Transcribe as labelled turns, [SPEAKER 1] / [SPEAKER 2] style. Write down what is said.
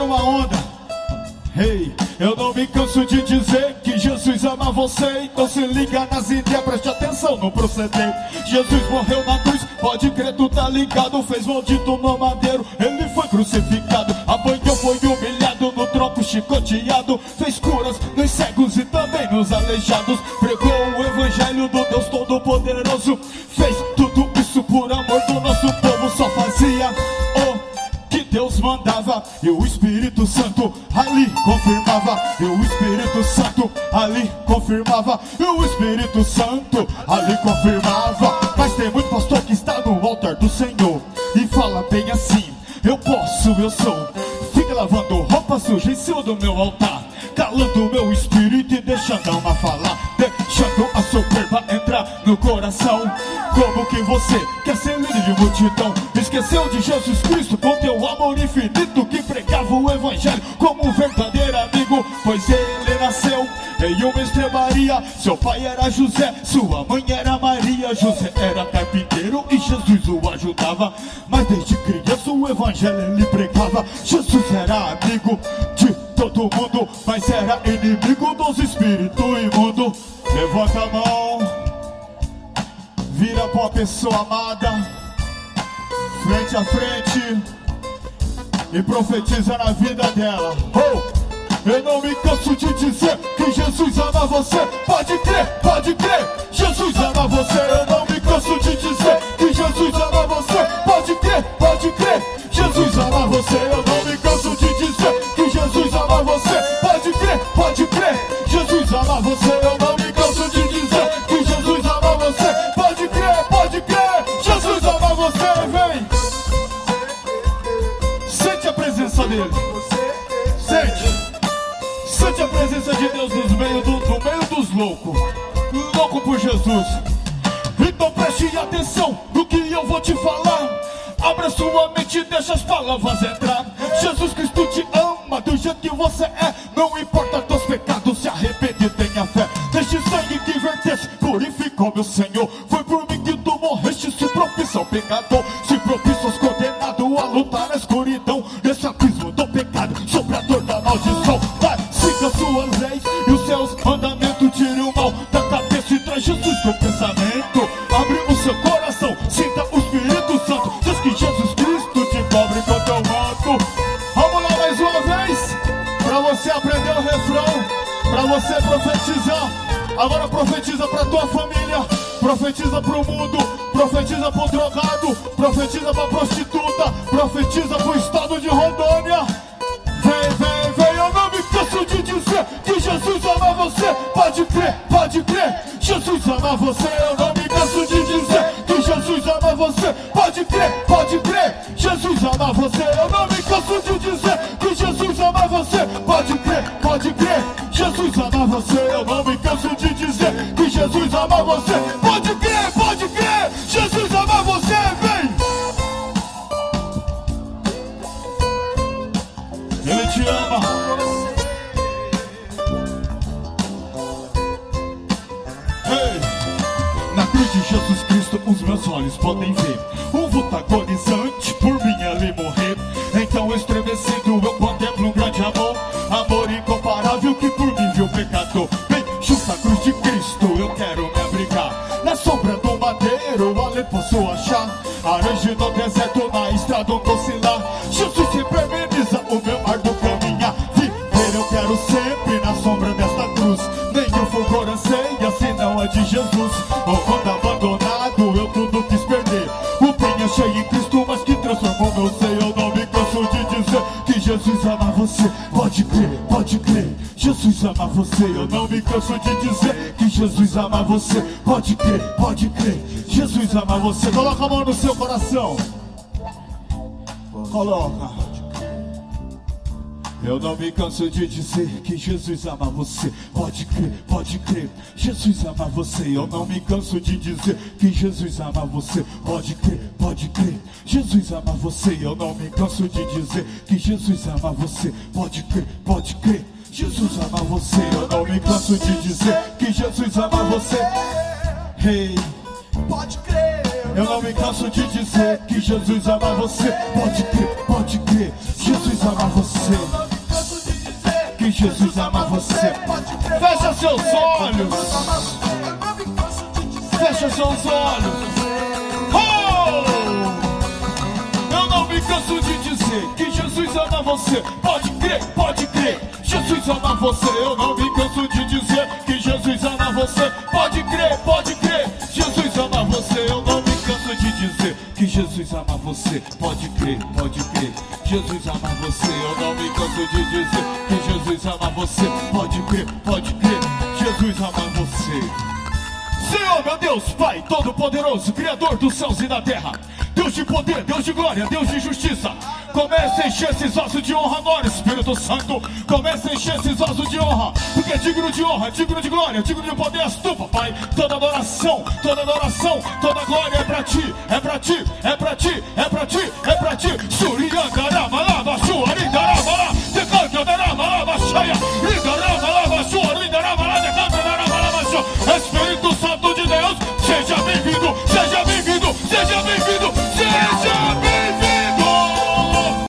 [SPEAKER 1] numa onda. Hey, eu não me canso de dizer que Jesus ama você. Então se liga nas ideias, preste atenção no proceder. Jesus morreu na cruz, pode crer, tu tá ligado. Fez maldito no madeiro, ele foi crucificado. Apanhou, foi humilhado, no tronco chicoteado. Fez curas nos cegos e também nos aleijados. Pregou o evangelho do Deus Todo-Poderoso. Fez tudo isso por amor do nosso povo. Só fazia o que Deus mandava, e o Espírito Santo ali confirmava. E o Espírito Santo ali confirmava. E o Espírito Santo ali confirmava. Mas tem muito pastor que está no altar do Senhor e fala bem assim: eu posso, eu sou. Fica lavando roupa suja em cima do meu altar, calando o meu espírito e deixando a alma falar, deixando a soberba entrar no coração. Como que você quer ser líder de multidão? Esqueceu de Jesus Cristo com teu amor infinito, que pregava o evangelho como um verdadeiro amigo. Pois ele nasceu em uma estrebaria. Seu pai era José, sua mãe era Maria. José era carpinteiro e Jesus o ajudava. Mas desde criança o evangelho ele pregava. Jesus era amigo de todo mundo, mas era inimigo dos espíritos imundos. Levanta a mão, vira pra uma pessoa amada, frente a frente, e profetiza na vida dela. Oh, eu não me canso de dizer que Jesus ama você. Pode crer, Jesus ama você. Eu não me canso de dizer que Jesus ama você. Pode crer, Jesus ama você. Eu não me canso de dizer que Jesus ama você. Pode crer, Jesus ama você. Eu não me canso de dizer que Jesus ama você. Pode crer, Jesus ama você. Vem, sente a presença dele. Sente a presença de Deus no meio dos loucos. Louco por Jesus. Então preste atenção no que eu vou te falar. Abra sua mente e deixa as palavras entrar. Jesus Cristo te ama do jeito que você é. Não importa teus pecados, se arrepende e tenha fé. Deixe sangue que vertesse, purificou meu Senhor. Foi por mim que tu morreste, se propício ao pecador. Se propício aos condenados a lutar na escuridão. Nesse abismo do pecado, sobre a dor da maldição. Vai, siga suas leis e os seus mandamentos. Tire o mal da cabeça e traz Jesus pro pensamento. Abre o seu coração, sinta o Espírito Santo. Diz que Jesus Cristo te cobre com teu manto. Vamos lá mais uma vez, pra você aprender o refrão, pra você profetizar. Agora profetiza pra tua família, profetiza pro mundo, profetiza pro drogado, profetiza pra prostituta, profetiza pro estado de Rondônia. Vem, eu não me canso de dizer que Jesus ama você. Pode crer, Jesus ama você. Eu não me canso de dizer que Jesus ama você. Pode crer, Jesus ama você. Eu não me canso de dizer que Jesus ama você. Pode crer, Jesus ama você. Eu não me canso de dizer que Jesus ama você. Pode crer, Jesus ama você. Vem, ele te ama. Na cruz de Jesus Cristo os meus olhos podem ver um vulto agonizante por mim ali morrer. Então estremecido eu contemplo um grande amor, amor incomparável que por mim viu o pecador. Bem, junto à cruz de Cristo eu quero me abrigar, na sombra do madeiro ali posso achar aranje no deserto, na estrada onde oscilar. Jesus sempre ameniza o meu árduo caminhar. Viver eu quero sempre na sombra desta cruz. Nenhum fulgor anseia senão a de Jesus. Ou quando abandonado eu tudo quis perder, o bem achei em Cristo, mas que transformou meu ser. Eu não me canso de dizer que Jesus ama você. Pode crer, Jesus ama você. Eu não me canso de dizer que Jesus ama você. Pode crer, Jesus ama você. Coloca a mão no seu coração. Coloca. Eu não me canso de dizer que Jesus ama você. Pode crer, Jesus ama você. Eu não me canso de dizer que Jesus ama você. Pode crer, Jesus ama você. Eu não me canso de dizer que Jesus ama você. Pode crer, Jesus ama você. Eu não me canso de dizer que Jesus ama você. Hey, pode crer. Eu não me canso de dizer que Jesus ama você. Pode crer, Jesus ama você. Que Jesus ama você. Fecha seus olhos. Fecha seus olhos. Oh! Eu não me canso de dizer que Jesus ama você. Pode crer, pode crer. Jesus ama você. Eu não me canso de dizer que Jesus ama você. Pode crer, pode crer. Jesus ama você. Eu não me canso de dizer que Jesus ama você. Pode crer, pode crer. Jesus ama você. Eu não me canso de dizer que Jesus ama você. Pode crer, pode crer. Jesus ama você. Senhor, meu Deus, Pai Todo-Poderoso, Criador dos céus e da terra, Deus de poder, Deus de glória, Deus de justiça, comece a encher esses vasos de honra agora, Espírito Santo. Comece a encher esses vasos de honra, porque é digno de honra, digno de glória, digno de poder és tu, papai. Toda adoração, toda glória é pra ti, é pra ti, é pra ti, é pra ti, é pra ti. Suriangarama, lava, suaringarama.